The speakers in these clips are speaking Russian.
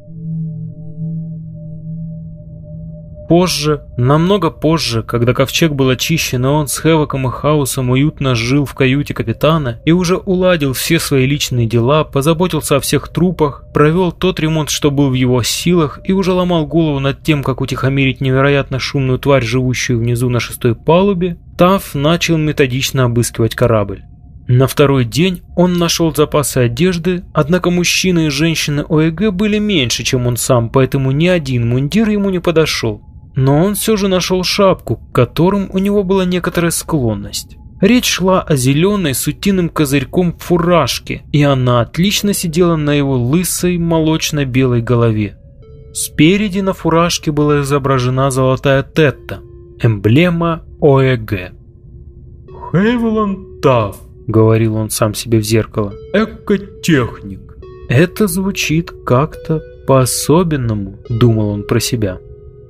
Позже, намного позже, когда ковчег был очищен, и он с Хэвоком и Хаусом уютно жил в каюте капитана и уже уладил все свои личные дела, позаботился о всех трупах, провел тот ремонт, что был в его силах, и уже ломал голову над тем, как утихомирить невероятно шумную тварь, живущую внизу на 6-й палубе, Тафф начал методично обыскивать корабль. На второй день он нашел запасы одежды, однако мужчины и женщины ОЭГ были меньше, чем он сам, поэтому ни один мундир ему не подошел. Но он все же нашел шапку, к которым у него была некоторая склонность. Речь шла о зеленой с утиным козырьком фуражке, и она отлично сидела на его лысой молочно-белой голове. Спереди на фуражке была изображена золотая тетта, эмблема ОЭГ. «Хейвиланд Тафф», — говорил он сам себе в зеркало, — «экотехник». «Это звучит как-то по-особенному», — думал он про себя.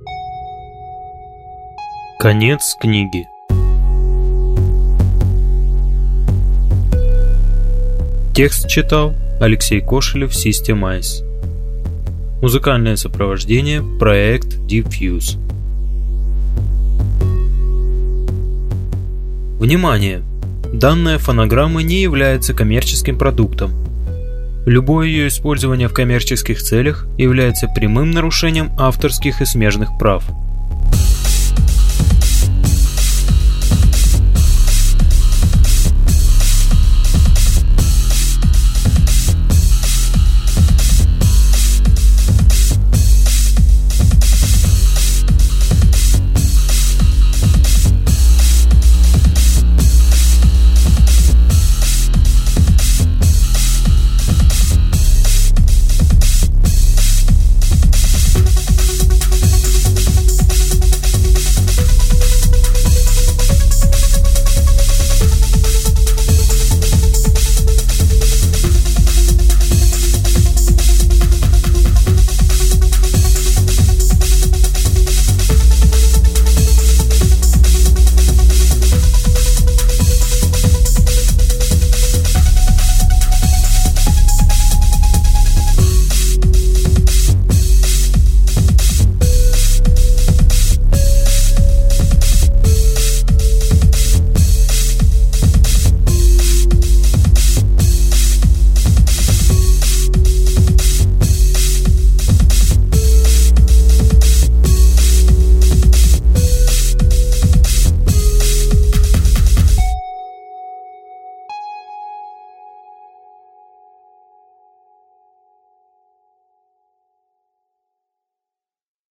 Конец книги. Текст читал Алексей Кошелев, System-Eyes. Музыкальное сопровождение — проект Diffuse. Внимание! Данная фонограмма не является коммерческим продуктом. Любое ее использование в коммерческих целях является прямым нарушением авторских и смежных прав.